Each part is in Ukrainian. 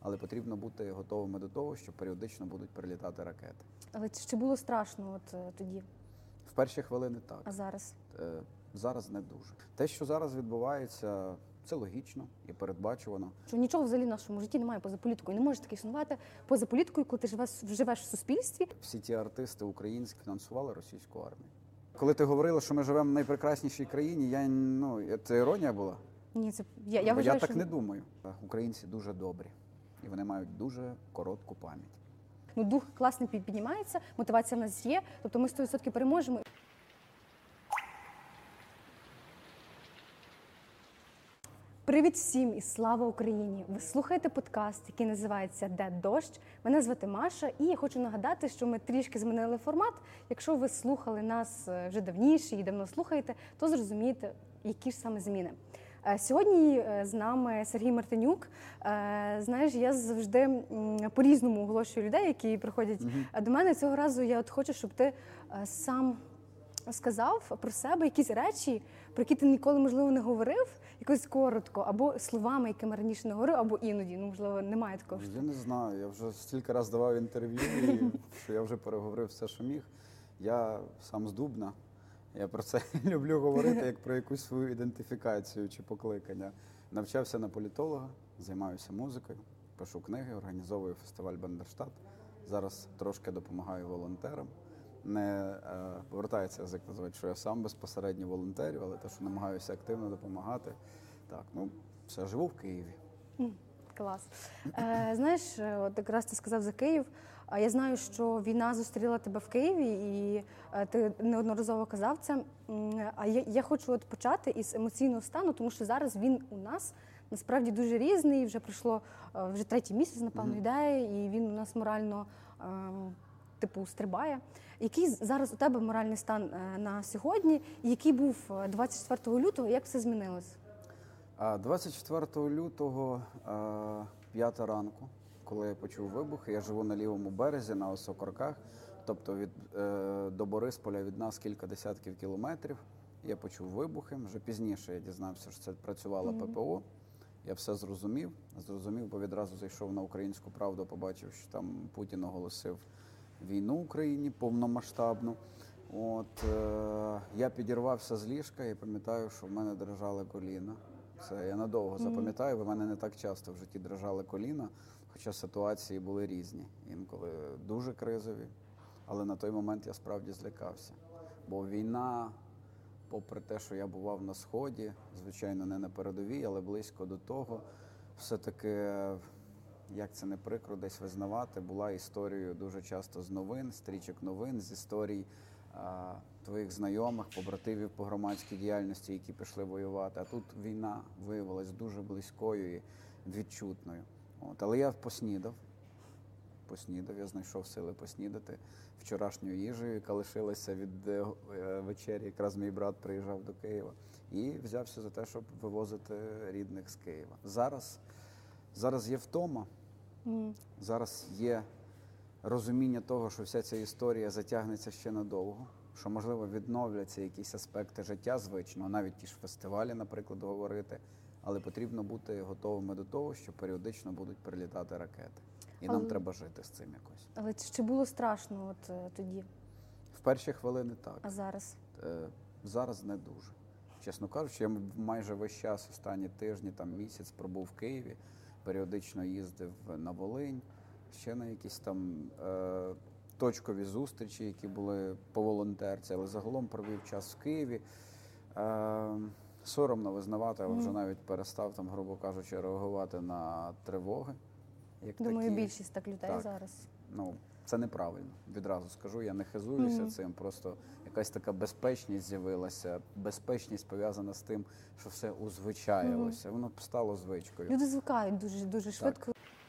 але потрібно бути готовими до того, що періодично будуть прилітати ракети. Але чи було страшно тоді? В перші хвилини так. А зараз? Зараз не дуже. Те, що зараз відбувається, це логічно і передбачувано. Що нічого взагалі в нашому житті немає поза політикою. Не можеш таки існувати поза політикою, коли ти живеш в суспільстві. Всі ті артисти українські фінансували російську армію. Коли ти говорила, що ми живемо в найпрекраснішій країні, це іронія була? Ні, це Бо я я вважаю, так що не думаю. Українці дуже добрі, і вони мають дуже коротку пам'ять. дух класно піднімається, мотивація в нас є, тобто ми 100% переможемо. Привіт всім і слава Україні! Ви слухаєте подкаст, який називається «Де дощ?». Мене звати Маша, і я хочу нагадати, що ми трішки змінили формат. Якщо ви слухали нас вже давніше і давно слухаєте, то зрозумієте, які ж саме зміни. Сьогодні з нами Сергій Мартинюк. Знаєш, я завжди по-різному оголошую людей, які приходять до мене. Цього разу я хочу, щоб ти сам сказав про себе якісь речі, про які ти ніколи, можливо, не говорив, якось коротко, або словами, якими раніше не говорив, або іноді, можливо, немає такого. Я не знаю, я вже стільки разів давав інтерв'ю, що я вже переговорив все, що міг. Я сам з Дубна, я про це люблю говорити, як про якусь свою ідентифікацію чи покликання. Навчався на політолога, займаюся музикою, пишу книги, організовую фестиваль «Бандерштат». Зараз трошки допомагаю волонтерам. Не повертається язик називати, що я сам безпосередньо волонтерю, але те, що намагаюся активно допомагати. Так, все, живу в Києві. Клас. Знаєш, от якраз ти сказав за Київ. Я знаю, що війна зустріла тебе в Києві, і ти неодноразово казав це. А я хочу почати із емоційного стану, тому що зараз він у нас насправді дуже різний. Вже пройшло вже третій місяць, напевно, йде, і він у нас морально стрибає. Який зараз у тебе моральний стан на сьогодні? І який був 24 лютого, як все змінилось? 24 лютого, 5 ранку, коли я почув вибухи, я живу на лівому березі, на Осокорках, тобто до Борисполя від нас кілька десятків кілометрів. Я почув вибухи, вже пізніше я дізнався, що це працювала ППО. Я все зрозумів, бо відразу зайшов на «Українську правду», побачив, що там Путін оголосив війну Україні повномасштабну. Я підірвався з ліжка і пам'ятаю, що в мене дрижали коліна. Це я надовго запам'ятаю, в мене не так часто в житті дрижали коліна, хоча ситуації були різні, інколи дуже кризові. Але на той момент я справді злякався. Бо війна, попри те, що я бував на Сході, звичайно, не на передовій, але близько до того, все-таки, як це не прикро десь визнавати, була історією дуже часто з новин, стрічок новин, з історій твоїх знайомих, побратимів по громадській діяльності, які пішли воювати. А тут війна виявилась дуже близькою і відчутною. Але я поснідав, я знайшов сили поснідати вчорашньою їжею, яка лишилася від вечері. Якраз мій брат приїжджав до Києва і взявся за те, щоб вивозити рідних з Києва. Зараз є втома, зараз є розуміння того, що вся ця історія затягнеться ще надовго, що, можливо, відновляться якісь аспекти життя звичного, навіть ті ж фестивалі, наприклад, говорити, але потрібно бути готовими до того, що періодично будуть прилітати ракети. І нам треба жити з цим якось. Але чи було страшно тоді? В перші хвилини так. А зараз? Зараз не дуже. Чесно кажучи, я майже весь час, останні тижні, місяць пробув в Києві, періодично їздив на Волинь, ще на якісь там точкові зустрічі, які були по волонтерці, але загалом провів час в Києві. Соромно визнавати, але вже навіть перестав, грубо кажучи, реагувати на тривоги. Думаю, більшість так людей зараз. Це неправильно, відразу скажу, я не хизуюся цим, просто якась така безпечність з'явилася, безпечність пов'язана з тим, що все узвичаїлося, воно стало звичкою. Люди звикають дуже швидко.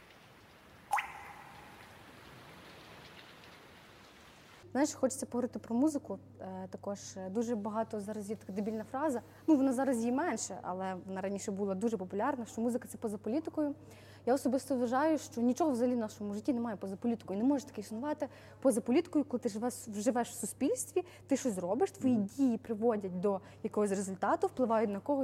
Знаєш, хочеться поговорити про музику. Також дуже багато зараз є така дебільна фраза. Вона зараз є менше, але вона раніше була дуже популярна, що музика – це поза політикою. Я особисто вважаю, що нічого взагалі в нашому житті немає поза політикою. Не може таке існувати поза політикою, коли ти живеш в суспільстві, ти щось робиш, твої дії приводять до якогось результату, впливають на когось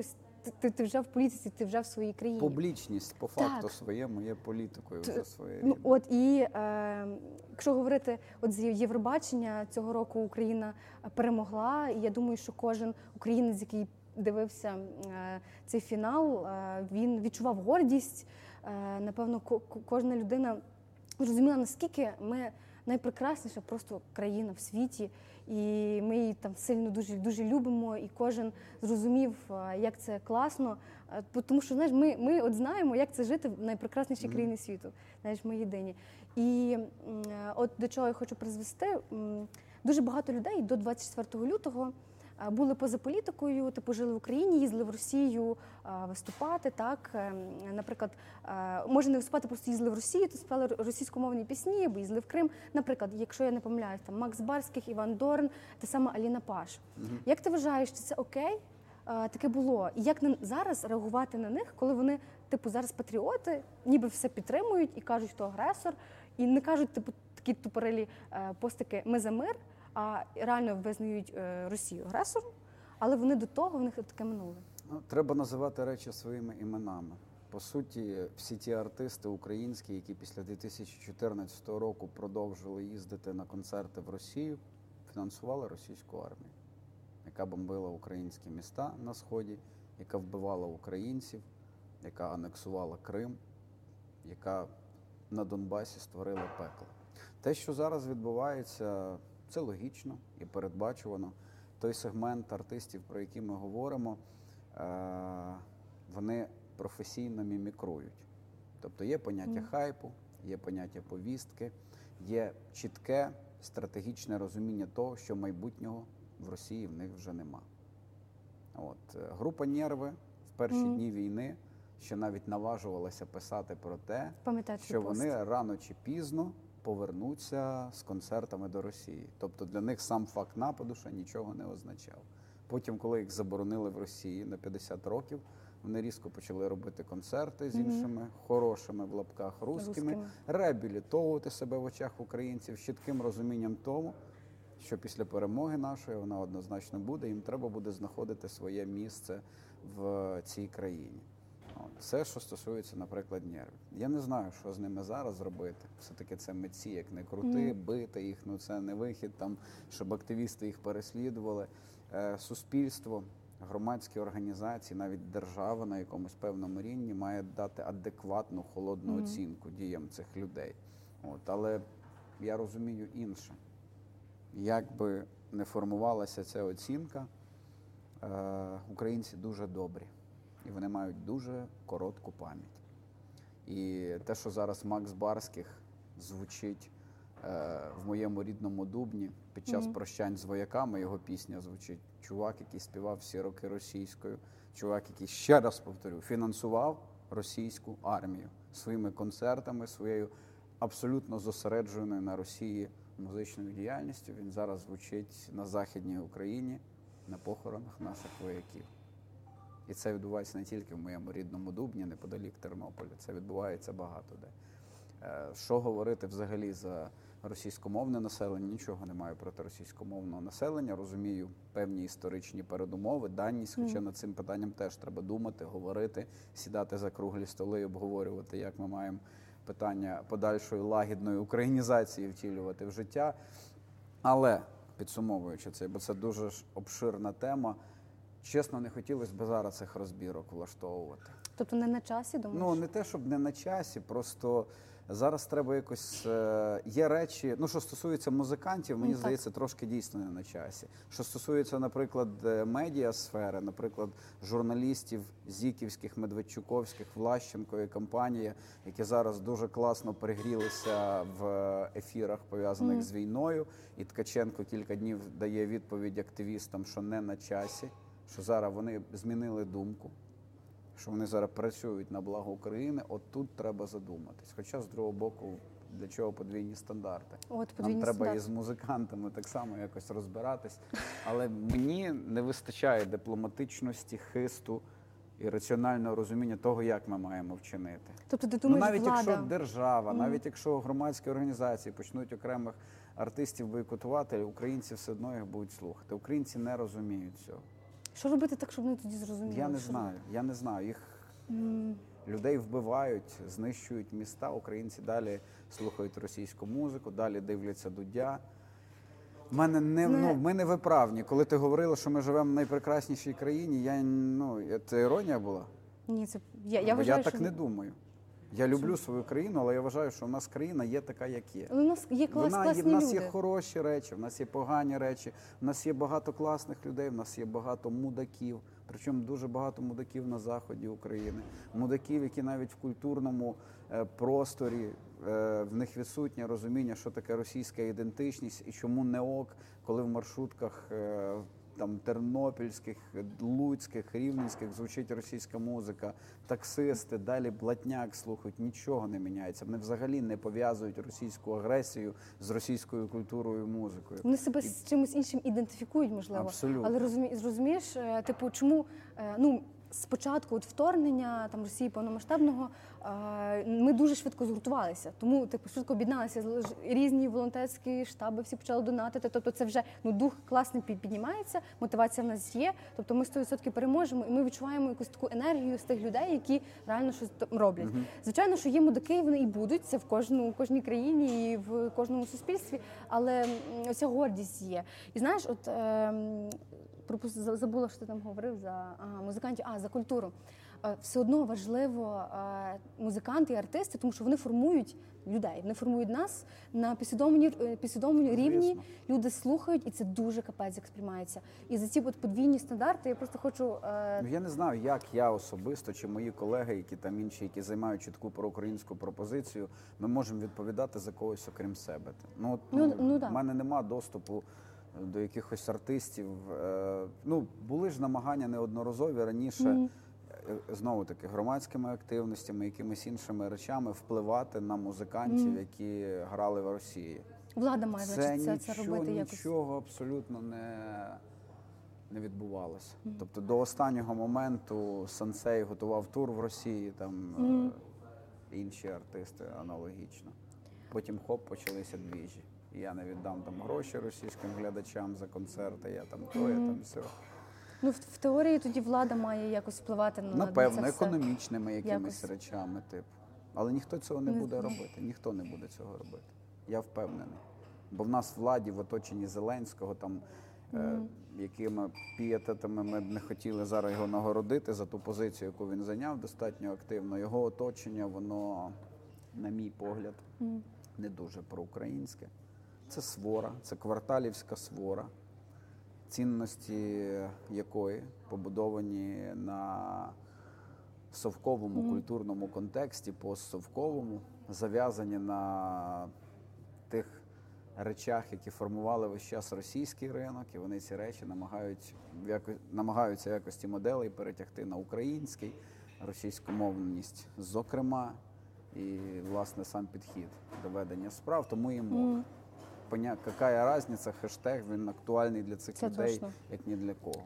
ти вже в політиці, ти вже в своїй країні. Публічність по факту Так. своєму є політикою вже Ну, своєю. от і якщо говорити от з Євробачення цього року Україна перемогла, і я думаю, що кожен українець, який дивився цей фінал, він відчував гордість. Напевно, кожна людина зрозуміла, наскільки ми найпрекрасніша просто країна в світі, і ми її там сильно дуже любимо, і кожен зрозумів, як це класно. Тому що, знаєш, ми от знаємо, як це жити в найпрекраснішій країні світу. Знаєш, ми єдині. І от до чого я хочу призвести. Дуже багато людей до 24 лютого були поза політикою, типу жили в Україні, їздили в Росію виступати. Так, наприклад, може не виступати, просто їздили в Росію, то співали російськомовні пісні, або їздили в Крим. Наприклад, якщо я не помиляюсь, там Макс Барських, Іван Дорн, та сама Аліна Паш. Як ти вважаєш, чи це окей? Таке було. І як зараз реагувати на них, коли вони, типу, зараз патріоти, ніби все підтримують і кажуть, хто агресор, і не кажуть, типу, такі тупорилі постики «ми за мир», а реально визнають Росію агресором, але вони до того, в них таке минуле. Ну, треба називати речі своїми іменами. По суті, всі ті артисти українські, які після 2014 року продовжили їздити на концерти в Росію, фінансували російську армію, яка бомбила українські міста на Сході, яка вбивала українців, яка анексувала Крим, яка на Донбасі створила пекло. Те, що зараз відбувається, це логічно і передбачувано. Той сегмент артистів, про який ми говоримо, вони професійно мімікрують. Тобто є поняття хайпу, є поняття повістки, є чітке стратегічне розуміння того, що майбутнього в Росії в них вже нема. От. Група «Нерви» в перші дні війни ще навіть наважувалася писати про те, що вони рано чи пізно повернуться з концертами до Росії. Тобто для них сам факт нападу ще нічого не означав. Потім, коли їх заборонили в Росії на 50 років, вони різко почали робити концерти з іншими хорошими, в лапках, русскими, реабілітовувати себе в очах українців з чітким розумінням тому, що після перемоги нашої, вона однозначно буде, їм треба буде знаходити своє місце в цій країні. Це, що стосується, наприклад, «Нервів». Я не знаю, що з ними зараз робити. Все-таки це митці, як не крути, бити їх, ну це не вихід, там, щоб активісти їх переслідували. Суспільство, громадські організації, навіть держава на якомусь певному рівні має дати адекватну, холодну оцінку діям цих людей. От, але я розумію інше. Як би не формувалася ця оцінка, українці дуже добрі. І вони мають дуже коротку пам'ять. І те, що зараз Макс Барських звучить в моєму рідному Дубні, під час прощань з вояками його пісня звучить. Чувак, який співав всі роки російською, чувак, який, ще раз повторю, фінансував російську армію своїми концертами, своєю абсолютно зосередженою на Росії музичною діяльністю. Він зараз звучить на Західній Україні, на похоронах наших вояків. І це відбувається не тільки в моєму рідному Дубні, неподалік Тернополя. Це відбувається багато де. Що говорити взагалі за російськомовне населення? Нічого не маю проти російськомовного населення. Розумію певні історичні передумови, даність, хоча над цим питанням теж треба думати, говорити, сідати за круглі столи і обговорювати, як ми маємо питання подальшої лагідної українізації втілювати в життя. Але, підсумовуючи це, бо це дуже ж обширна тема, чесно, не хотілося б зараз цих розбірок влаштовувати. Тобто не на часі, думаєш? Ну, не те, щоб не на часі, просто зараз треба якось... Є речі, ну, що стосується музикантів, мені здається, трошки дійсно не на часі. Що стосується, наприклад, медіасфери, наприклад, журналістів зіківських, медведчуковських, Влащенко і компанія, які зараз дуже класно перегрілися в ефірах, пов'язаних з війною, і Ткаченко кілька днів дає відповідь активістам, що не на часі, що зараз вони змінили думку, що вони зараз працюють на благо України, от тут треба задуматись. Хоча, з другого боку, для чого подвійні стандарти? Нам треба і з музикантами так само якось розбиратись. Але мені не вистачає дипломатичності, хисту і раціонального розуміння того, як ми маємо вчинити. Тобто ти думаєш, навіть влада... якщо держава, навіть якщо громадські організації почнуть окремих артистів бойкотувати, українці все одно їх будуть слухати. Українці не розуміють цього. Що робити так, щоб вони тоді зрозуміли? Я не Що знаю, я не знаю. Їх робити? людей вбивають, знищують міста. Українці далі слухають російську музику, далі дивляться Дудя. Ми не виправні. Коли ти говорила, що ми живемо в найпрекраснішій країні, це іронія була? Ні, це Бо я вважаю, я так що не думаю. Я люблю свою країну, але я вважаю, що в нас країна є така, як є. у нас є класні В нас люди. є хороші речі, в нас є погані речі, в нас є багато класних людей, в нас є багато мудаків. Причому дуже багато мудаків на заході України. Мудаків, які навіть в культурному просторі, в них відсутнє розуміння, що таке російська ідентичність і чому не ок, коли в маршрутках там тернопільських, луцьких, рівненських звучить російська музика, таксисти, далі блатняк слухають, нічого не міняється. Вони взагалі не пов'язують російську агресію з російською культурою і музикою. Вони себе з чимось іншим ідентифікують, можливо. Абсолютно. Але розумієш, типу, чому з початку вторгнення там Росії повномасштабного ми дуже швидко згуртувалися. Тому типу швидко об'єдналися різні волонтерські штаби, всі почали донатити. Тобто це вже дух класний піднімається, мотивація в нас є. Тобто ми 100% переможемо, і ми відчуваємо якусь таку енергію з тих людей, які реально щось роблять. Звичайно, що є мудаки, вони і будуть, це в кожній країні і в кожному суспільстві, але оця гордість є. І знаєш, забула, що ти там говорив за музикантів, за культуру. Все одно важливо музиканти і артисти, тому що вони формують людей, вони формують нас на підсвідомому рівні. Люди слухають, і це дуже капець як сприймається. І за ці подвійні стандарти я просто хочу... Я не знаю, як я особисто чи мої колеги, які там інші, які займають чітку проукраїнську пропозицію, ми можемо відповідати за когось окрім себе. Да. В мене нема доступу до якихось артистів. Були ж намагання неодноразові раніше, знову таки, громадськими активностями, якимись іншими речами впливати на музикантів, які грали в Росії. Влада має це робити якось. Нічого абсолютно не відбувалося. Тобто до останнього моменту Сансей готував тур в Росії, там інші артисти аналогічно. Потім почалися двіжі. Я не віддам там гроші російським глядачам за концерти, я там то, я там все. В теорії тоді влада має якось впливати на Напевно, це все. економічними якимись речами, типу. Але ніхто цього не буде робити, ніхто не буде цього робити. Я впевнений. Бо в нас в владі, в оточенні Зеленського, там, якими пієтетами ми б не хотіли зараз його нагородити за ту позицію, яку він зайняв достатньо активно. Його оточення, воно, на мій погляд, не дуже проукраїнське. Це свора, це кварталівська свора, цінності якої побудовані на совковому культурному контексті, постсовковому, зав'язані на тих речах, які формували весь час російський ринок, і вони ці речі намагаються в якості моделей перетягти на український, російськомовність, зокрема, і, власне, сам підхід до ведення справ, тому і мова. Какая різниця, хештег, він актуальний для цих людей, як ні для кого.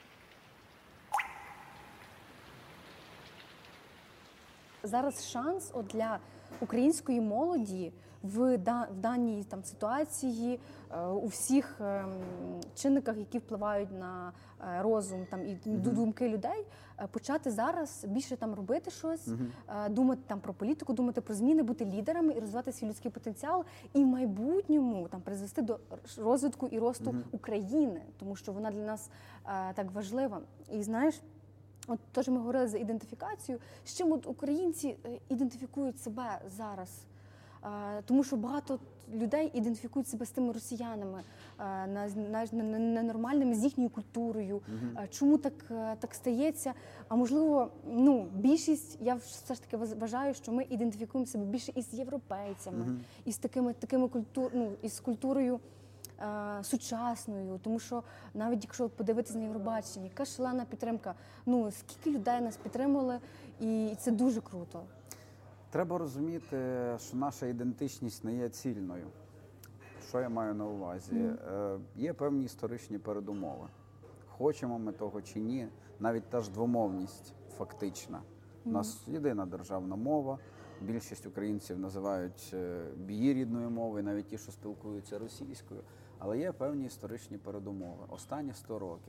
Зараз шанс для української молоді в даній ситуації, у всіх чинниках, які впливають на розум і думки людей, почати зараз більше робити щось, думати про політику, думати про зміни, бути лідерами і розвивати свій людський потенціал, і в майбутньому призвести до розвитку і росту України, тому що вона для нас так важлива. І знаєш, теж ми говорили за ідентифікацію, з чим українці ідентифікують себе зараз. Тому що багато людей ідентифікують себе з тими росіянами, ненормальними, з їхньою культурою. Чому так стається? А можливо, більшість, я все ж таки вважаю, що ми ідентифікуємо себе більше із європейцями, із такими із культурою сучасною, тому що навіть якщо подивитися на Євробачення, яка шалена підтримка, скільки людей нас підтримали, і це дуже круто. Треба розуміти, що наша ідентичність не є цільною. Що я маю на увазі? Є певні історичні передумови. Хочемо ми того чи ні, навіть та ж двомовність фактична. У нас єдина державна мова, більшість українців називають її рідною мовою, навіть ті, що спілкуються російською. Але є певні історичні передумови. Останні 100 років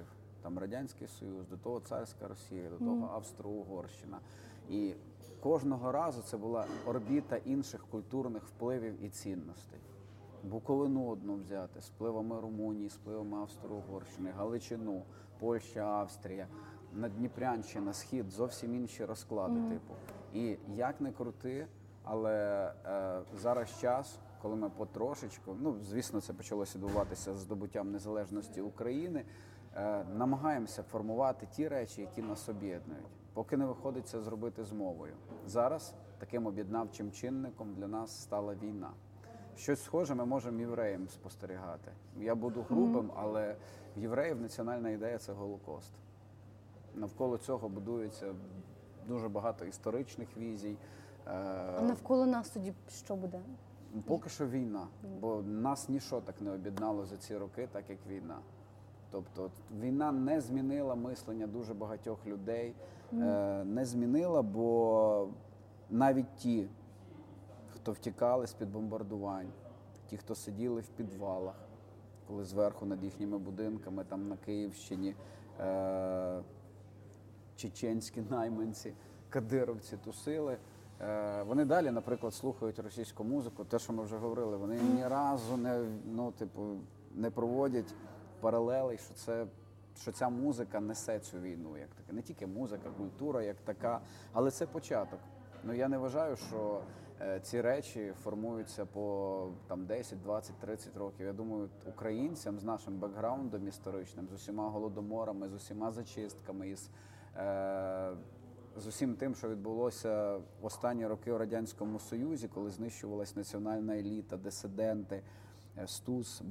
там Радянський Союз, до того царська Росія, до того Австро-Угорщина. І кожного разу це була орбіта інших культурних впливів і цінностей. Буковину одну взяти, з впливами Румунії, з впливами Австро-Угорщини, Галичину, Польща, Австрія, Надніпрянщина, Схід, зовсім інші розклади типу. І як не крути, але зараз час, коли ми потрошечку, ну, звісно, це почалося відбуватися з здобуттям незалежності України, намагаємося формувати ті речі, які нас об'єднують. Поки не виходить це зробити з мовою. Зараз таким об'єднавчим чинником для нас стала війна. Щось схоже ми можемо євреям спостерігати. Я буду грубим, але в євреїв національна ідея – це Голокост. Навколо цього будується дуже багато історичних візій. А навколо нас тоді що буде? Поки що війна, бо нас ніщо так не об'єднало за ці роки, так як війна. Тобто війна не змінила мислення дуже багатьох людей, не змінила, бо навіть ті, хто втікали з-під бомбардувань, ті, хто сиділи в підвалах, коли зверху над їхніми будинками, там на Київщині, чеченські найманці, кадировці тусили, вони далі, наприклад, слухають російську музику, те, що ми вже говорили, вони ні разу не проводять паралелей, що ця музика несе цю війну, як таке. Не тільки музика, культура як така, але це початок. Ну, я не вважаю, що ці речі формуються по там, 10, 20, 30 років. Я думаю, українцям з нашим бекграундом історичним, з усіма голодоморами, з усіма зачистками, з усім тим, що відбулося в останні роки у Радянському Союзі, коли знищувалась національна еліта, дисиденти, Стус,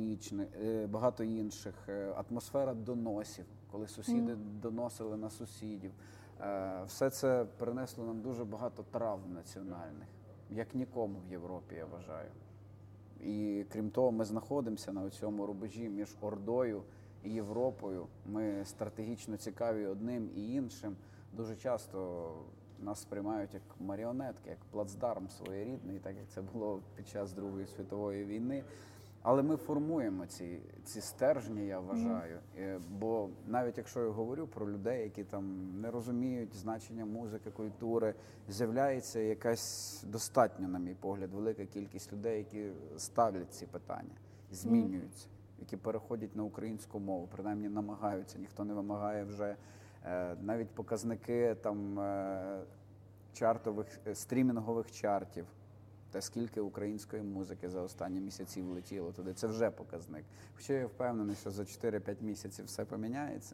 багато інших, атмосфера доносів, коли сусіди доносили на сусідів. Все це принесло нам дуже багато травм національних, як нікому в Європі, я вважаю. І крім того, ми знаходимося на цьому рубежі між Ордою і Європою. Ми стратегічно цікаві одним і іншим. Дуже часто нас сприймають як маріонетки, як плацдарм своєрідний, так як це було під час Другої світової війни. Але ми формуємо ці стержні, я вважаю. Бо навіть якщо я говорю про людей, які там не розуміють значення музики, культури, з'являється якась достатньо, на мій погляд, велика кількість людей, які ставлять ці питання, змінюються, які переходять на українську мову, принаймні намагаються, ніхто не вимагає вже. Навіть показники там чартових, стрімінгових чартів, та скільки української музики за останні місяці влетіло туди, це вже показник. Хоча я впевнений, що за 4-5 місяців все поміняється.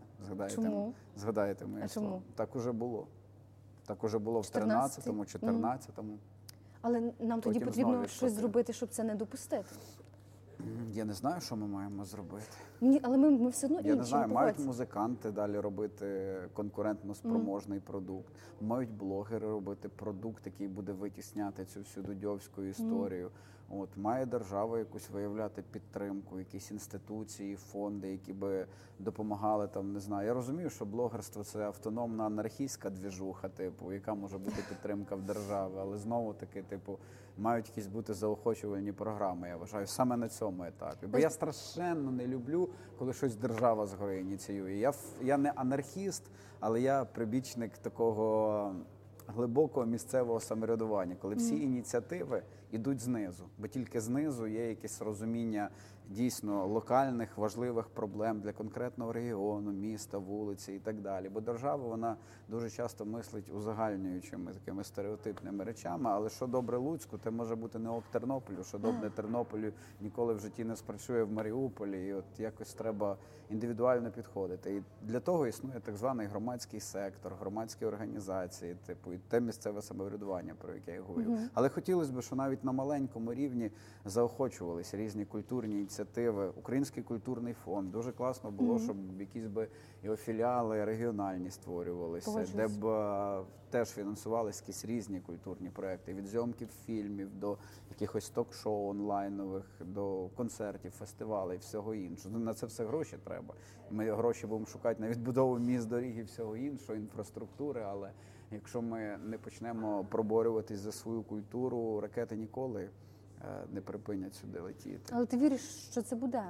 Згадаєте моє слово. Так уже було. Так уже було в 13-му, 14-му. Але нам тоді потрібно щось зробити, щоб це не допустити. Я не знаю, що ми маємо зробити. Ні, але ми все одно інші. Я не знаю, мають музиканти далі робити конкурентно спроможний продукт, мають блогери робити продукт, який буде витісняти цю всю дудьовську історію. Має держава якусь виявляти підтримку, якісь інституції, фонди, які би допомагали там, не знаю. Я розумію, що блогерство – це автономна анархістська двіжуха, типу, яка може бути підтримка в державі, але знову-таки, типу, мають якісь бути заохочувальні програми, я вважаю, саме на цьому етапі. Бо я страшенно не люблю, коли щось держава згори ініціює. Я не анархіст, але я прибічник такого глибокого місцевого самоврядування, коли всі ініціативи йдуть знизу, бо тільки знизу є якесь розуміння дійсно локальних важливих проблем для конкретного регіону, міста, вулиці і так далі. Бо держава, вона дуже часто мислить узагальнюючими такими стереотипними речами, але що добре Луцьку, те може бути не ок Тернополю, що добре Тернополю ніколи в житті не спрацює в Маріуполі, і от якось треба індивідуально підходити. І для того існує так званий громадський сектор, громадські організації, типу, і те місцеве самоврядування, про яке я говорю. Але хотілося б, що навіть на маленькому рівні заохочувалися різні культурні ініціативи, Український культурний фонд. Дуже класно було, щоб якісь би його філіали регіональні створювалися, де б теж фінансувалися якісь різні культурні проекти, від зйомків фільмів до якихось ток-шоу онлайнових, до концертів, фестивалей, всього іншого. На це все гроші треба. Ми гроші будемо шукати на відбудову міст, доріг і всього іншого, інфраструктури, але якщо ми не почнемо проборюватись за свою культуру, ракети ніколи не припинять сюди летіти. Але ти віриш, що це буде?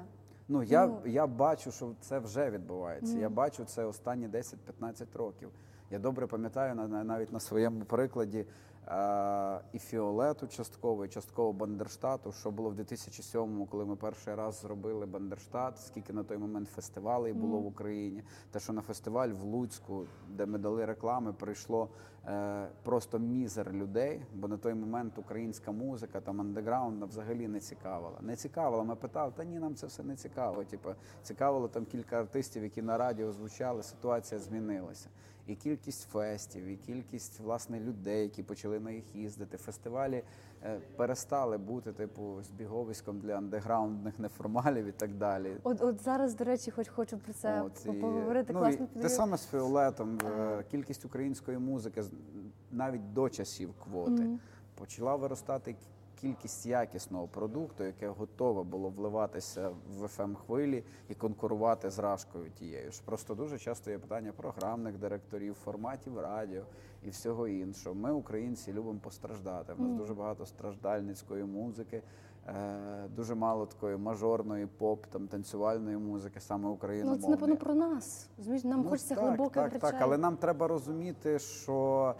Ну, я бачу, що це вже відбувається. Я бачу це останні 10-15 років. Я добре пам'ятаю навіть на своєму прикладі і Фіолету частково, і частково Бандерштату, що було в 2007-му, коли ми перший раз зробили Бандерштат, скільки на той момент фестивалей було в Україні. Те, що на фестиваль в Луцьку, де ми дали реклами, прийшло просто мізер людей, бо на той момент українська музика, там андеграунд взагалі не цікавила. Не цікавила, ми питали, та ні, нам це все не цікаво. Типу, цікавило там кілька артистів, які на радіо звучали, ситуація змінилася. І кількість фестів, і кількість, власне, людей, які почали на їх їздити. Фестивалі перестали бути, типу, збіговиськом для андеграундних неформалів і так далі. От зараз, до речі, хочу про це поговорити. Ну, Класно. те саме з Фіолетом. Кількість української музики навіть до часів квоти почала виростати кількість якісного продукту, яке готове було вливатися в FM-хвилі і конкурувати з Рашкою тією ж. Просто дуже часто є питання програмних директорів, форматів радіо і всього іншого. Ми, українці, любимо постраждати. У нас дуже багато страждальницької музики, дуже мало такої мажорної поп, там, танцювальної музики, саме україномовної. Ну, це, напевно, про нас. Нам хочеться глибоких речей. Так, але нам треба розуміти, що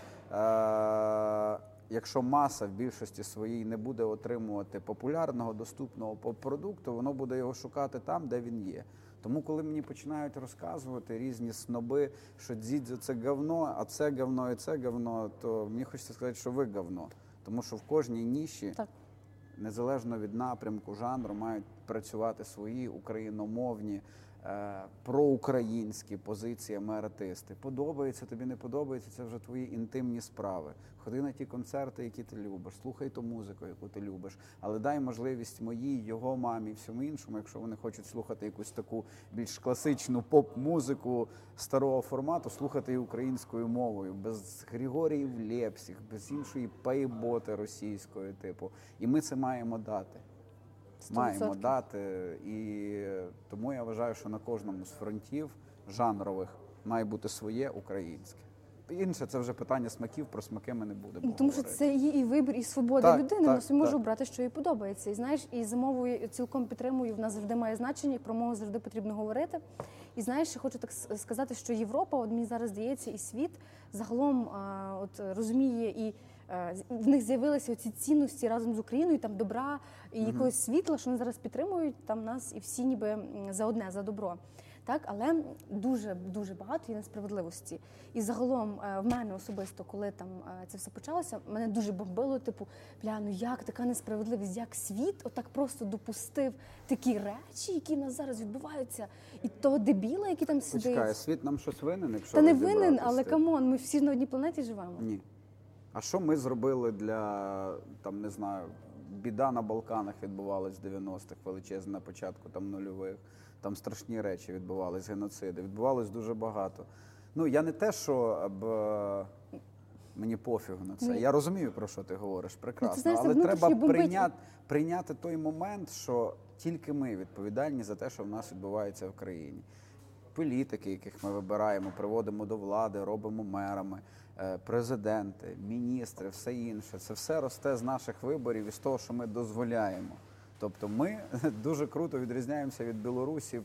якщо маса в більшості своїй не буде отримувати популярного, доступного поп-продукту, воно буде його шукати там, де він є. Тому, коли мені починають розказувати різні сноби, що дзідзьо – це говно, а це говно і це говно, то мені хочеться сказати, що ви говно. Тому що в кожній ніші, незалежно від напрямку, жанру, мають працювати свої україномовні, проукраїнські позиціями артисти. Подобається, тобі не подобається, це вже твої інтимні справи. Ходи на ті концерти, які ти любиш, слухай ту музику, яку ти любиш, але дай можливість моїй, його мамі і всьому іншому, якщо вони хочуть слухати якусь таку більш класичну поп-музику старого формату, слухати її українською мовою, без Григоріїв Лепсіх, без іншої пейботи російської типу. І ми це маємо дати. 100%. Маємо дати, і тому я вважаю, що на кожному з фронтів жанрових має бути своє українське. Інше це вже питання смаків, про смаки ми не будемо Тому що говорити. це є і вибір, і свобода людини, вона собі може так. обрати, що їй подобається. І знаєш, і за мовою цілком підтримую, в нас завжди має значення, і про мову завжди потрібно говорити. І знаєш, я хочу так сказати, що Європа, от мені зараз здається, і світ загалом розуміє, і в них з'явилися оці цінності разом з Україною, там добра і якогось світла, що вони зараз підтримують там нас і всі ніби за одне, за добро. Так, але дуже багато є несправедливості. І загалом в мене особисто, коли там це все почалося, мене дуже бомбило, типу, ну як така несправедливість, як світ отак просто допустив такі речі, які в нас зараз відбуваються, і того дебіла, який там сидить. Почекай, світ нам щось винен, якщо Та не розібратись, винен, але камон, ми всі ж на одній планеті живемо. Ні. А що ми зробили для, там, не знаю, біда на Балканах відбувалась в 90-х, величезна на початку там нульових. Там страшні речі відбувались, геноциди. Відбувалось дуже багато. Ну, я не те, що мені пофігу на це. Я розумію, про що ти говориш, прекрасно. знаєш, але треба прийняти той момент, що тільки ми відповідальні за те, що в нас відбувається в країні. Політики, яких ми вибираємо, приводимо до влади, робимо мерами, президенти, міністри, все інше. Це все росте з наших виборів і з того, що ми дозволяємо. Тобто ми дуже круто відрізняємося від білорусів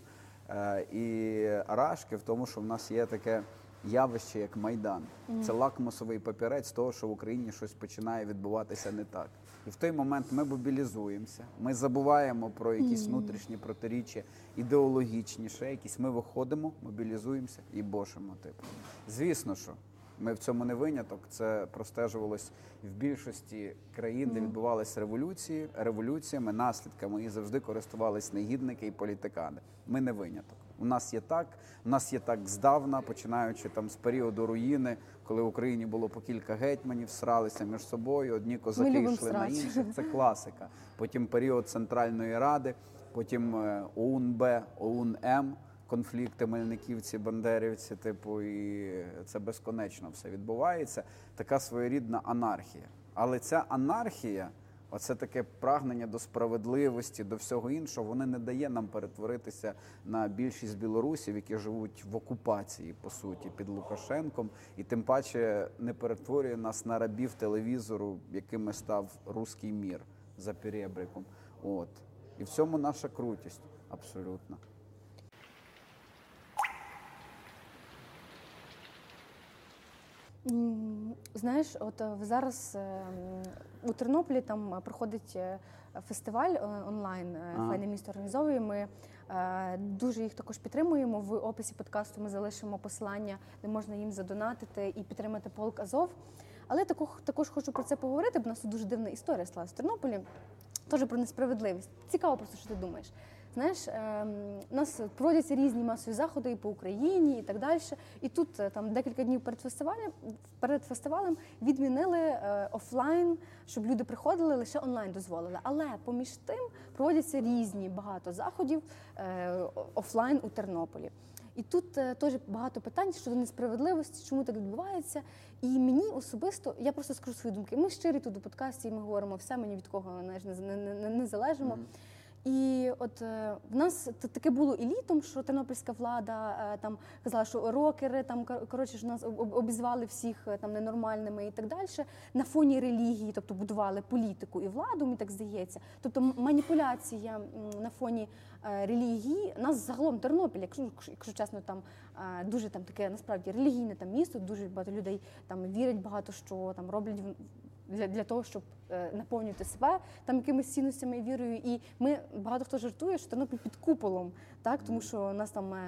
і Рашки в тому, що в нас є таке явище, як Майдан. Це лакмусовий папірець того, що в Україні щось починає відбуватися не так. І в той момент ми мобілізуємося, ми забуваємо про якісь внутрішні протиріччя, ідеологічні, ще якісь. Ми виходимо, мобілізуємося і бошимо. Типу. Звісно, що ми в цьому не виняток. Це простежувалось в більшості країн, де відбувалися революціями, наслідками, і завжди користувались негідники і політикани. Ми не виняток. У нас є так здавна, починаючи там з періоду руїни, коли в Україні було по кілька гетьманів, сралися між собою, одні козаки йшли на інших. Це класика. Потім період Центральної Ради, потім ОУН-Б, ОУН-М, конфлікти мельниківці-бандерівці, типу, і це безконечно все відбувається. Така своєрідна анархія. Але ця анархія, оце таке прагнення до справедливості, до всього іншого, воно не дає нам перетворитися на більшість білорусів, які живуть в окупації, по суті, під Лукашенком, і тим паче не перетворює нас на рабів телевізору, якими став руський мір за перебриком. От. І в цьому наша крутість. абсолютно. Знаєш, от зараз у Тернополі там проходить фестиваль онлайн, «Файне місто» організовує. Ми дуже їх також підтримуємо. В описі подкасту ми залишимо посилання, де можна їм задонатити і підтримати полк Азов. Але також хочу про це поговорити, бо в нас тут дуже дивна історія склалась в Тернополі. Теж про несправедливість. Цікаво просто, що ти думаєш. Знаєш, у нас проводяться різні масові заходи і по Україні, і так далі. І тут там декілька днів перед фестивалем відмінили офлайн, щоб люди приходили, лише онлайн дозволили. Але поміж тим проводяться різні багато заходів офлайн у Тернополі. І тут теж багато питань щодо несправедливості, чому так відбувається. І мені особисто, я просто скажу свої думки. Ми щирі тут у подкасті, і ми говоримо все, ми ні від кого не залежимо. І от в нас таке було і літом, що тернопільська влада там казала, що рокери там коротше ж нас обізвали всіх там ненормальними і так далі. На фоні релігії, тобто будували політику і владу, мені так здається. Тобто маніпуляція на фоні релігії. Нас загалом Тернопіль, якщо чесно, там дуже там таке насправді релігійне там місто, дуже багато людей там вірять багато, що там роблять для того, щоб наповнювати себе там якимись цінностями і вірою. І багато хто жартує, що Тернопіль під куполом, так, тому що у нас там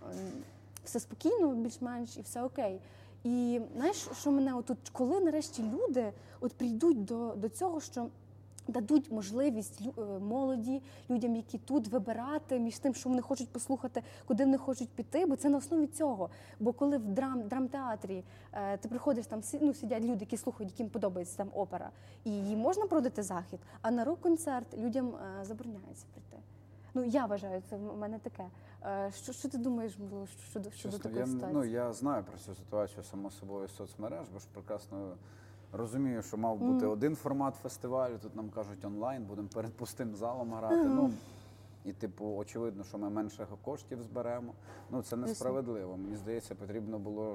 все спокійно, більш-менш, і все окей. І знаєш, що мене отут, коли нарешті люди от прийдуть до цього, що дадуть можливість молоді, людям, які тут, вибирати між тим, що вони хочуть послухати, куди вони хочуть піти, бо це на основі цього. Бо коли в драмтеатрі ти приходиш, там сидять люди, які слухають, яким подобається там опера, і її можна продати захід, а на рок-концерт людям забороняється прийти. Ну, я вважаю, це в мене таке. Що ти думаєш щодо такої ситуації? Я знаю про цю ситуацію, само собою, з соцмереж, бо ж прекрасно розумію, що мав бути один формат фестивалю, тут нам кажуть онлайн, будемо перед пустим залом грати. І, очевидно, що ми менше коштів зберемо. Це несправедливо. Мені здається, потрібно було,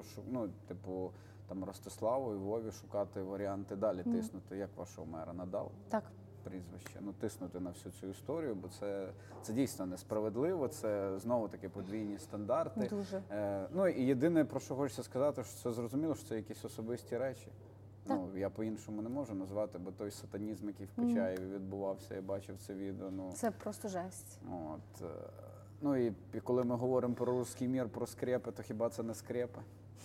там Ростиславу і Вові шукати варіанти далі тиснути, як вашого мера надав. Так. Прізвище, тиснути на всю цю історію, бо це дійсно несправедливо, це знову-таки подвійні стандарти. Дуже. І єдине, про що хочеться сказати, що це зрозуміло, що це якісь особисті речі. Я по-іншому не можу назвати, бо той сатанізм, який в Почаєві відбувався, я бачив це відео. Це просто жесть. І коли ми говоримо про руський мір, про скрепи, то хіба це не скрепи?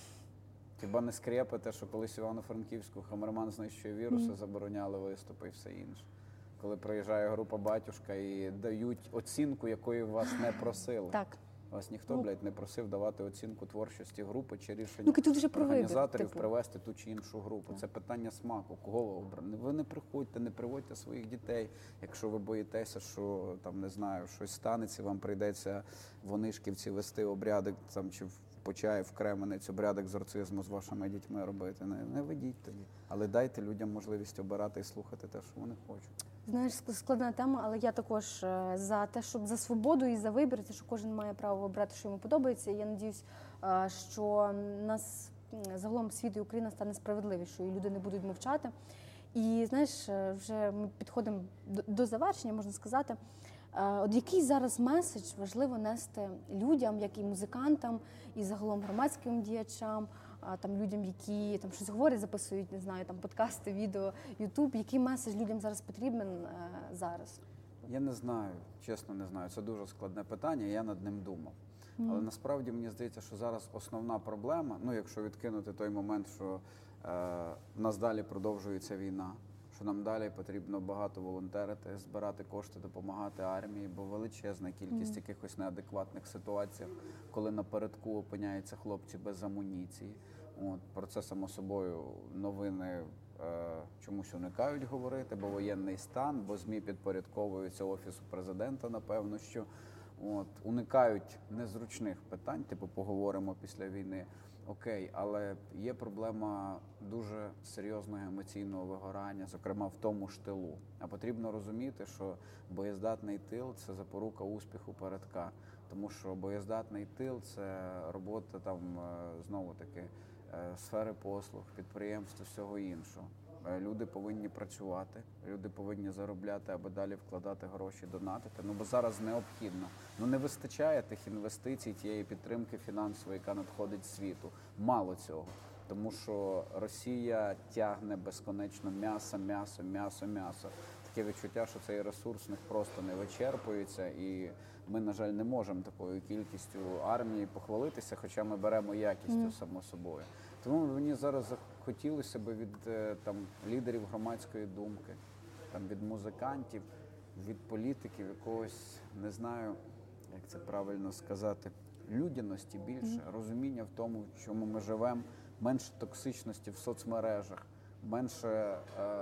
Хіба не скрепи те, що колись Івано-Франківську Хамерман знищує віруси, забороняли виступи і все інше. Коли приїжджає група «Батюшка» і дають оцінку, якої вас не просили. Так. Вас ніхто, не просив давати оцінку творчості групи чи рішення організаторів привести ту чи іншу групу. Це питання смаку. Кого ви обрали? Ви не приходьте, не приводьте своїх дітей. Якщо ви боїтеся, що там, не знаю, щось станеться, вам прийдеться в Онишківці вести обрядок там, чи в Почаїв, в Кременець, обрядок екзорцизму з вашими дітьми робити. Не ведіть тоді. Але дайте людям можливість обирати і слухати те, що вони хочуть. Знаєш, складна тема, але я також за те, щоб за свободу і за вибір, те, що кожен має право обрати, що йому подобається. І я надіюсь, що нас загалом світ і Україна стане справедливішою, і люди не будуть мовчати. І знаєш, вже ми підходимо до завершення, можна сказати. От який зараз меседж важливо нести людям, як і музикантам, і загалом громадським діячам, там людям, які там щось говорять, записують, не знаю, там подкасти, відео, Ютуб. Який меседж людям зараз потрібен зараз? Я не знаю, чесно не знаю. Це дуже складне питання, я над ним думав. Але насправді мені здається, що зараз основна проблема, якщо відкинути той момент, що в нас далі продовжується війна, що нам далі потрібно багато волонтерити, збирати кошти, допомагати армії, бо величезна кількість якихось неадекватних ситуацій, коли напередку опиняються хлопці без амуніції. Про це, само собою, новини чомусь уникають говорити, бо воєнний стан, бо ЗМІ підпорядковуються Офісу Президента, напевно, що уникають незручних питань, поговоримо після війни. Окей, але є проблема дуже серйозного емоційного вигорання, зокрема в тому ж тилу. А потрібно розуміти, що боєздатний тил – це запорука успіху передка. Тому що боєздатний тил – це робота там, знову-таки, сфери послуг, підприємств, всього іншого. Люди повинні працювати, люди повинні заробляти, аби далі вкладати гроші, донатити. Бо зараз необхідно. Не вистачає тих інвестицій, тієї підтримки фінансової, яка надходить з світу. Мало цього. Тому що Росія тягне безконечно м'ясо. Таке відчуття, що цей ресурс в них просто не вичерпується, і ми, на жаль, не можемо такою кількістю армії похвалитися, хоча ми беремо якістю, само собою. Тому мені зараз захотілося б від лідерів громадської думки, від музикантів, від політиків якогось, не знаю, як це правильно сказати, людяності більше, розуміння в тому, в чому ми живемо, менше токсичності в соцмережах, менше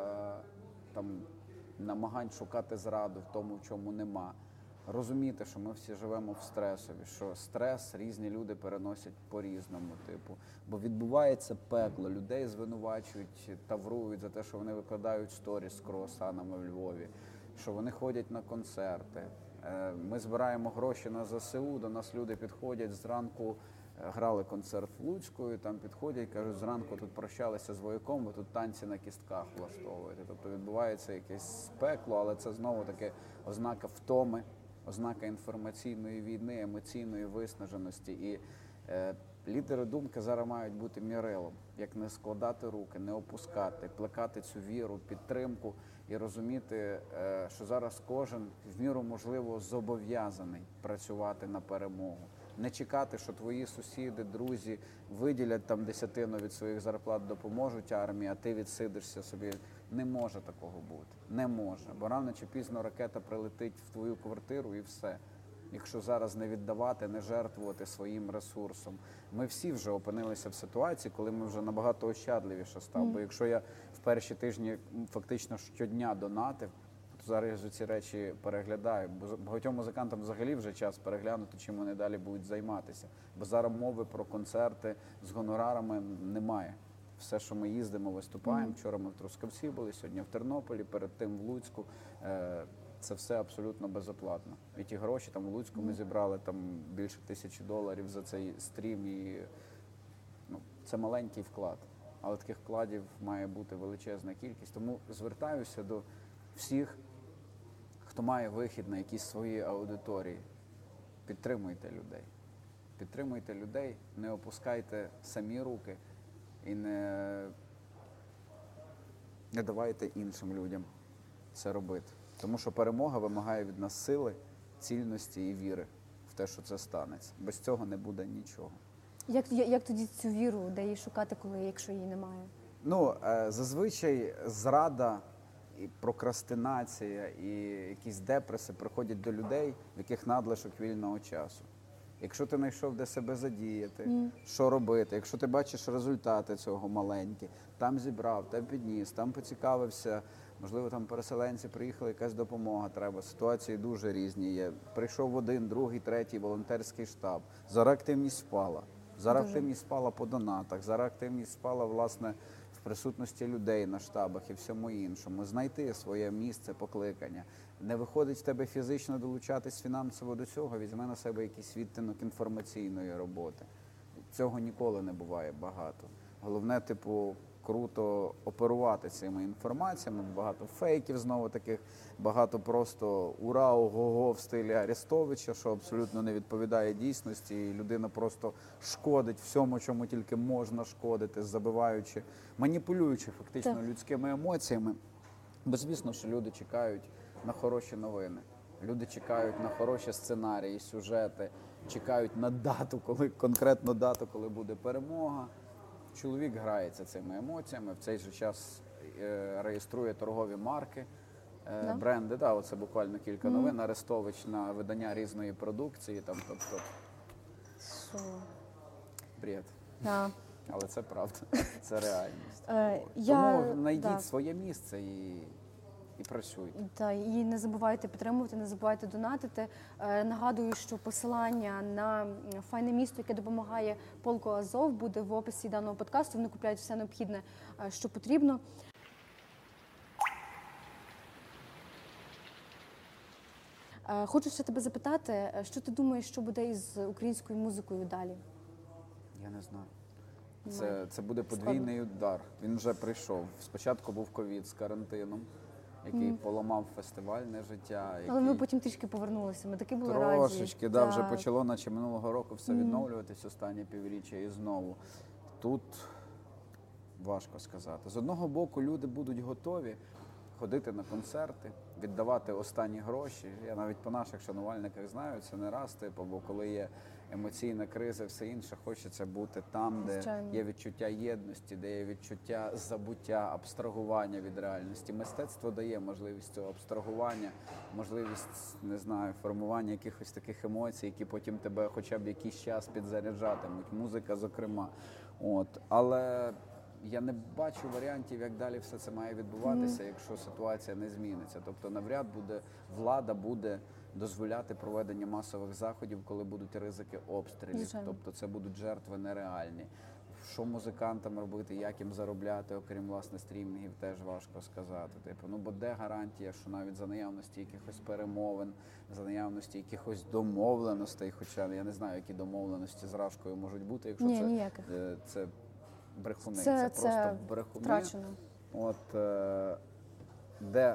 намагань шукати зраду в тому, в чому нема. Розуміти, що ми всі живемо в стресові, що стрес різні люди переносять по-різному, бо відбувається пекло, людей звинувачують, таврують за те, що вони викладають сторіс з круасанами в Львові, що вони ходять на концерти. Ми збираємо гроші на ЗСУ, до нас люди підходять зранку, грали концерт в Луцьку, і там підходять, кажуть, зранку тут прощалися з вояком, бо тут танці на кістках влаштовуєте. Тобто відбувається якесь пекло, але це знову таки ознака втоми, ознака інформаційної війни, емоційної виснаженості. І лідери думки зараз мають бути мірилом, як не складати руки, не опускати, плекати цю віру, підтримку і розуміти, що зараз кожен в міру можливо зобов'язаний працювати на перемогу. Не чекати, що твої сусіди, друзі виділять десятину від своїх зарплат, допоможуть армії, а ти відсидишся собі. Не може такого бути. Не може. Бо рано чи пізно ракета прилетить в твою квартиру і все. Якщо зараз не віддавати, не жертвувати своїм ресурсом. Ми всі вже опинилися в ситуації, коли ми вже набагато ощадливіше став. Бо якщо я в перші тижні фактично щодня донатив, то зараз я ці речі переглядаю. Бо багатьом музикантам взагалі вже час переглянути, чим вони далі будуть займатися. Бо зараз мови про концерти з гонорарами немає. Все, що ми їздимо, виступаємо. Вчора ми в Трускавці були, сьогодні в Тернополі, перед тим в Луцьку. Це все абсолютно безоплатно. І ті гроші в Луцьку ми зібрали більше $1000 за цей стрім. І це маленький вклад. Але таких вкладів має бути величезна кількість. Тому звертаюся до всіх, хто має вихід на якісь свої аудиторії. Підтримуйте людей. Підтримуйте людей, не опускайте самі руки і не давайте іншим людям це робити. Тому що перемога вимагає від нас сили, цільності і віри в те, що це станеться. Без цього не буде нічого. Як тоді цю віру, де її шукати, якщо її немає? Зазвичай зрада і прокрастинація, і якісь депреси приходять до людей, в яких надлишок вільного часу. Якщо ти знайшов, де себе задіяти, що робити, якщо ти бачиш результати цього маленькі, там зібрав, там підніс, там поцікавився, можливо, там переселенці приїхали, якась допомога треба, ситуації дуже різні є. Прийшов один, другий, третій волонтерський штаб, зараз активність впала. Зараз активність спала по донатах, зараз активність спала, власне, в присутності людей на штабах і всьому іншому. Знайти своє місце покликання. Не виходить в тебе фізично долучатись фінансово до цього, візьми на себе якийсь відтинок інформаційної роботи. Цього ніколи не буває багато. Головне, круто оперувати цими інформаціями, багато фейків знову таких, багато просто ура, ого-го в стилі Арестовича, що абсолютно не відповідає дійсності, і людина просто шкодить всьому, чому тільки можна шкодити, забиваючи, маніпулюючи фактично людськими емоціями. Бо звісно, що люди чекають на хороші новини, люди чекають на хороші сценарії, сюжети, чекають на дату, конкретну дату, коли буде перемога. Чоловік грається цими емоціями, в цей же час реєструє торгові марки, бренди. Оце буквально кілька новин. Арестович на видання різної продукції. Бред. Але це правда, це реальність. Тому знайдіть своє місце і працюйте. І не забувайте підтримувати, не забувайте донатити. Нагадую, що посилання на файне місто, яке допомагає полку Азов, буде в описі даного подкасту. Вони купляють все необхідне, що потрібно. Хочу ще тебе запитати, що ти думаєш, що буде із українською музикою далі? Я не знаю. Це буде подвійний удар. Він вже прийшов. Спочатку був ковід з карантином, який поламав фестивальне життя. Але ми потім трішки повернулися, ми таки були раді. Трошечки, вже почало, наче минулого року все відновлюватись останнє півріччя і знову. Тут важко сказати. З одного боку, люди будуть готові ходити на концерти, віддавати останні гроші. Я навіть по наших шанувальниках знаю, це не раз, бо коли є емоційна криза, все інше, хочеться бути там, де Звичайно. є відчуття єдності, де є відчуття забуття, абстрагування від реальності. Мистецтво дає можливість цього абстрагування, можливість, не знаю, формування якихось таких емоцій, які потім тебе хоча б якийсь час підзаряджатимуть. Музика, зокрема. Але я не бачу варіантів, як далі все це має відбуватися, якщо ситуація не зміниться. Тобто навряд влада буде дозволяти проведення масових заходів, коли будуть ризики обстрілів. Звичайно. Тобто це будуть жертви нереальні. Що музикантам робити, як їм заробляти, окрім, власне, стрімінгів, теж важко сказати. Бо де гарантія, що навіть за наявності якихось перемовин, за наявності якихось домовленостей, хоча я не знаю, які домовленості з Рашкою можуть бути, якщо ніяких. це брехуни, Це просто брехуни. втрачено. Де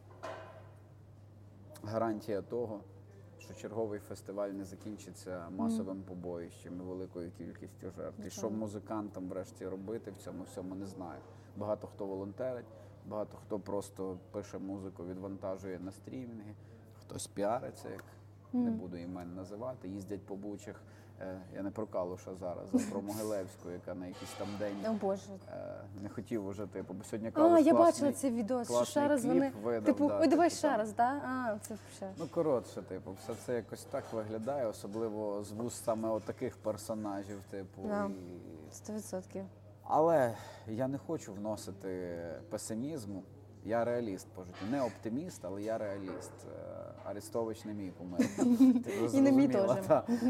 гарантія того, що черговий фестиваль не закінчиться масовим побоїщем і великою кількістю жертв. І що музикантам врешті робити в цьому всьому, не знаю. Багато хто волонтерить, багато хто просто пише музику, відвантажує на стрімінги, хтось піариться, як не буду імен називати, їздять по бучах. Я не про Калуша зараз, а про Могилевську, яка на якийсь там день О, Боже. не хотів уже, бо сьогодні Калуш Я класний, бачила це відео, що класний ще раз кліп вони, видав, ой, давай там. ще раз, да? Це ще. Коротше, все це якось так виглядає, особливо з вуст саме отаких персонажів, Да. І... 100%. Але я не хочу вносити песимізму. Я реаліст по життю. Не оптиміст, але я реаліст. Арестович не мій кумир. І не мій теж.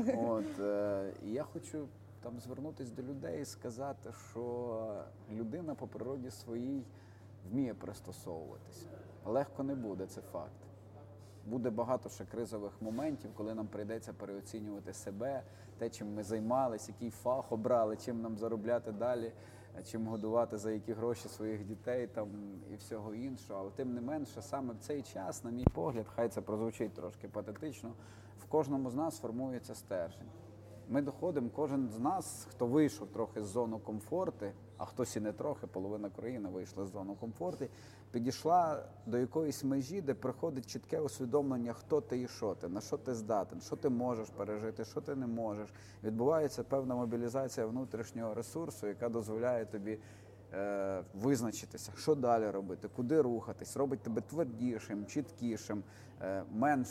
І я хочу звернутися до людей і сказати, що людина по природі своїй вміє пристосовуватися. Легко не буде, це факт. Буде багато ще кризових моментів, коли нам прийдеться переоцінювати себе, те, чим ми займалися, який фах обрали, чим нам заробляти далі, чим годувати за які гроші своїх дітей і всього іншого. Але тим не менше, саме в цей час, на мій погляд, хай це прозвучить трошки патетично, в кожному з нас формується стержень. Ми доходимо, кожен з нас, хто вийшов трохи з зони комфорту, а хтось і не трохи, половина країни вийшла з зони комфорту, підійшла до якоїсь межі, де приходить чітке усвідомлення, хто ти і що ти, на що ти здатен, що ти можеш пережити, що ти не можеш. Відбувається певна мобілізація внутрішнього ресурсу, яка дозволяє тобі визначитися, що далі робити, куди рухатись, робить тебе твердішим, чіткішим, менш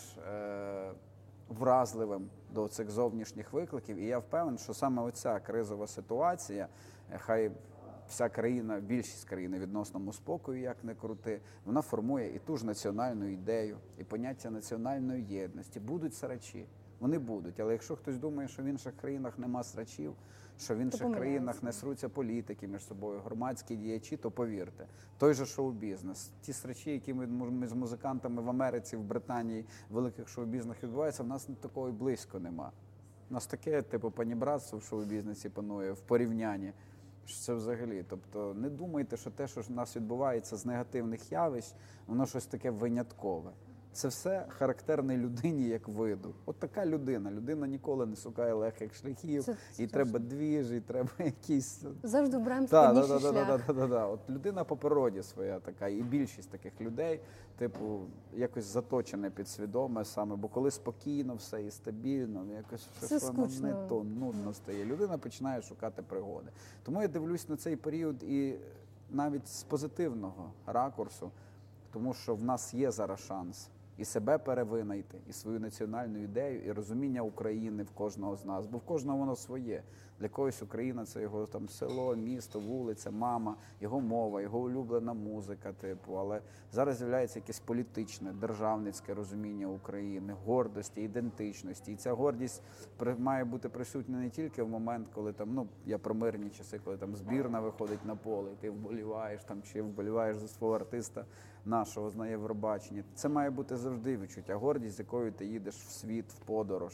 вразливим до цих зовнішніх викликів. І я впевнений, що саме оця кризова ситуація, хай вся країна, більшість країни відносному спокою, як не крути, вона формує і ту ж національну ідею, і поняття національної єдності. Будуть срачі, вони будуть. Але якщо хтось думає, що в інших країнах нема срачів, що в інших країнах не сруться політики між собою, громадські діячі, то повірте, той же шоу-бізнес, ті срачі, які ми з музикантами в Америці, в Британії, в великих шоу-бізнесах відбуваються, в нас такого і близько нема. У нас таке, панібратство в шоу-бізнесі панує в порівнянні. Що це взагалі? Тобто не думайте, що те, що в нас відбувається з негативних явищ, воно щось таке виняткове. Це все характерне людині як виду. От така людина. Людина ніколи не шукає легких шляхів, їй треба двіж, їй треба якісь... Завжди обираємо складніший шлях. От людина по природі своя така, і більшість таких людей, якось заточене підсвідоме саме, бо коли спокійно все і стабільно, якось щось воно не то, нудно стає. Людина починає шукати пригоди. Тому я дивлюсь на цей період і навіть з позитивного ракурсу, тому що в нас є зараз шанс і себе перевинайти, і свою національну ідею, і розуміння України в кожного з нас. Бо в кожного воно своє. Для когось Україна – це його село, місто, вулиця, мама, його мова, його улюблена музика. Але зараз з'являється якесь політичне, державницьке розуміння України, гордості, ідентичності. І ця гордість має бути присутня не тільки в момент, коли я про мирні часи, коли збірна виходить на поле, і ти вболіваєш чи вболіваєш за свого артиста нашого на Євробаченні. Це має бути завжди відчуття. Гордість, з якою ти їдеш в світ, в подорож.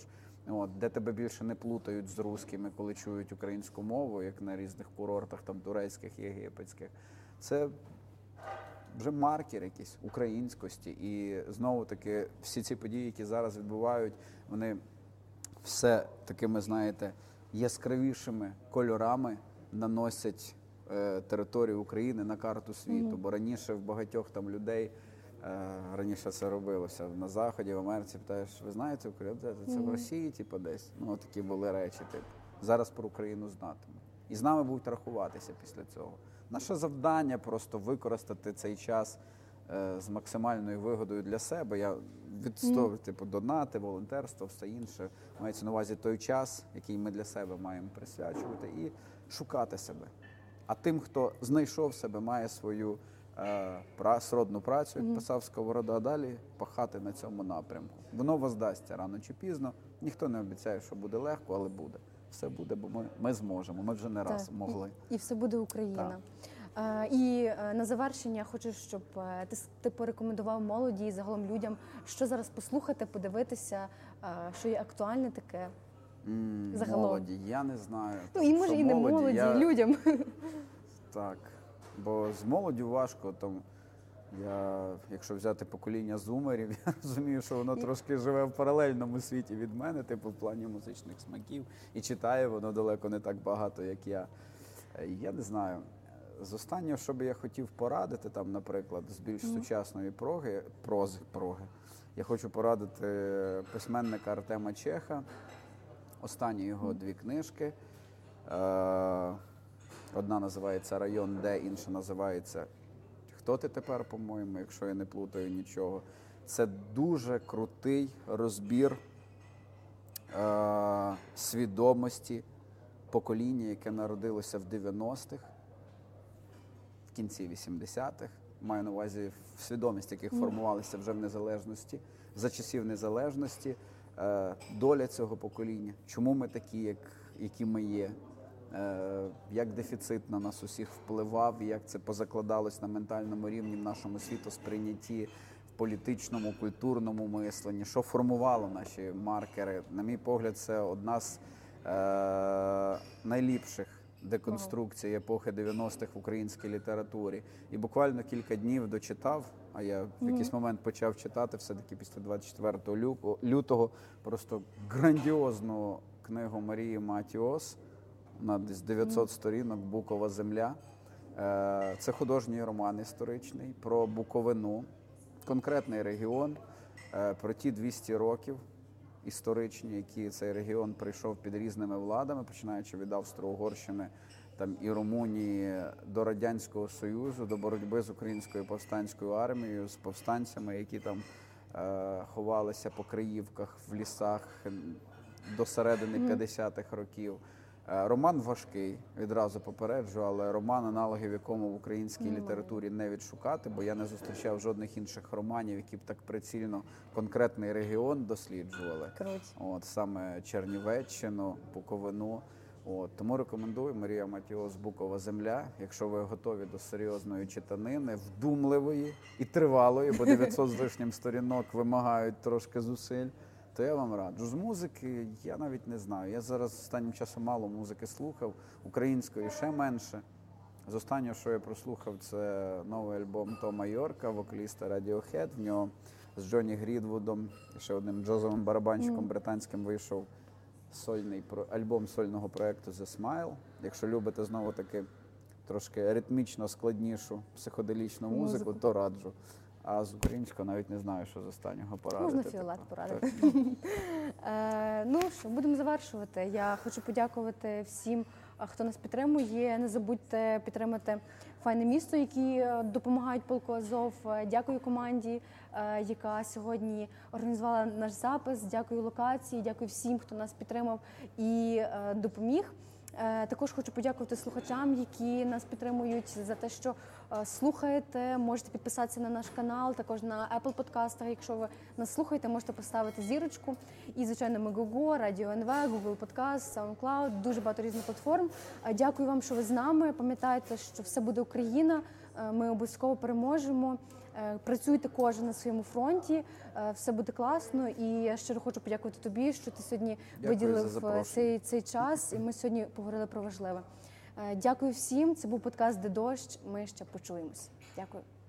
де тебе більше не плутають з русскими, коли чують українську мову, як на різних курортах, там турецьких, єгипетських. Це вже маркер якийсь українськості. І знову-таки всі ці події, які зараз відбувають, вони все такими, знаєте, яскравішими кольорами наносять територію України на карту світу. Бо раніше в багатьох там людей, раніше це робилося на Заході, в Америці, питаєш, ви знаєте Україну? Це в Росії, типу, десь? Ну, такі були речі, типу. Зараз про Україну знатимуть. І з нами будуть рахуватися після цього. Наше завдання просто використати цей час з максимальною вигодою для себе. Я відстоюю, типу, донати, волонтерство, все інше. Мається на увазі той час, який ми для себе маємо присвячувати, і шукати себе. А тим, хто знайшов себе, має свою сродну працю, як писав Сковорода, а далі пахати на цьому напрямку. Воно воздасться рано чи пізно. Ніхто не обіцяє, що буде легко, але буде. Все буде, бо ми зможемо. Ми вже не раз могли. І все буде Україна. І на завершення хочу, щоб ти порекомендував молоді і загалом людям, що зараз послухати, подивитися, що є актуальне таке загалом. Молоді, я не знаю. Ну і може і не молоді, людям. Так, бо з молоддю важко. Там, якщо взяти покоління зумерів, я розумію, що воно трошки живе в паралельному світі від мене, типу в плані музичних смаків. І читає воно далеко не так багато, як я. Я не знаю. З останнього, що би я хотів порадити, там, наприклад, з більш сучасної прози, я хочу порадити письменника Артема Чеха. Останні його дві книжки. Одна називається «Район Д», інша називається «Хто ти тепер», по-моєму, якщо я не плутаю нічого. Це дуже крутий розбір свідомості покоління, яке народилося в 90-х, в кінці 80-х. Маю на увазі свідомість, яких формувалися вже в незалежності, за часів незалежності, доля цього покоління, чому ми такі, які ми є, як дефіцит на нас усіх впливав, як це позакладалось на ментальному рівні в нашому світосприйнятті, в політичному, культурному мисленні, що формувало наші маркери. На мій погляд, це одна з найліпших деконструкцій епохи 90-х в українській літературі. І буквально кілька днів дочитав, а я в якийсь момент почав читати все-таки після 24 лютого, просто грандіозну книгу Марії Матіос, на десь 900 сторінок, «Букова земля». Це художній роман історичний про Буковину, конкретний регіон, про ті 200 років історичні, які цей регіон прийшов під різними владами, починаючи від Австро-Угорщини там, і Румунії до Радянського Союзу, до боротьби з українською повстанською армією, з повстанцями, які там ховалися по Криївках, в лісах до середини 50-х років. Роман важкий, відразу попереджу, але роман, аналогів якому в українській літературі не відшукати, бо я не зустрічав жодних інших романів, які б так прицільно конкретний регіон досліджували. От, саме Чернівеччину, Буковину. От, тому рекомендую Марія Матіос «Букова земля», якщо ви готові до серйозної читанини, вдумливої і тривалої, бо 900 з лишнім сторінок вимагають трошки зусиль, то я вам раджу. З музики я навіть не знаю. Я зараз останнім часом мало музики слухав, української ще менше. З останнього, що я прослухав, це новий альбом Тома Йорка, вокаліста Radiohead. В нього з Джонні Грідвудом, ще одним джазовим барабанщиком британським вийшов альбом сольного проєкту The Smile. Якщо любите знову-таки трошки ритмічно складнішу психоделічну музику, то раджу. А з українського навіть не знаю, що з останнього порадити. Можна «Фіолет» порадити. Ну що, будемо завершувати. Я хочу подякувати всім, хто нас підтримує. Не забудьте підтримати «Файне місто», які допомагають полку Азов. Дякую команді, яка сьогодні організувала наш запис. Дякую локації, дякую всім, хто нас підтримав і допоміг. Також хочу подякувати слухачам, які нас підтримують, за те, що слухаєте. Можете підписатися на наш канал, також на Apple подкастах. Якщо ви нас слухаєте, можете поставити зірочку. І, звичайно, Megogo, Radio NV, Google Podcast, SoundCloud, дуже багато різних платформ. Дякую вам, що ви з нами. Пам'ятайте, що все буде Україна, ми обов'язково переможемо. Працюйте кожен на своєму фронті, все буде класно. І я щиро хочу подякувати тобі, що ти сьогодні Дякую за виділив запрошення. цей час, і ми сьогодні поговорили про важливе. Дякую всім. Це був подкаст «Де дощ». Ми ще почуємось. Дякую.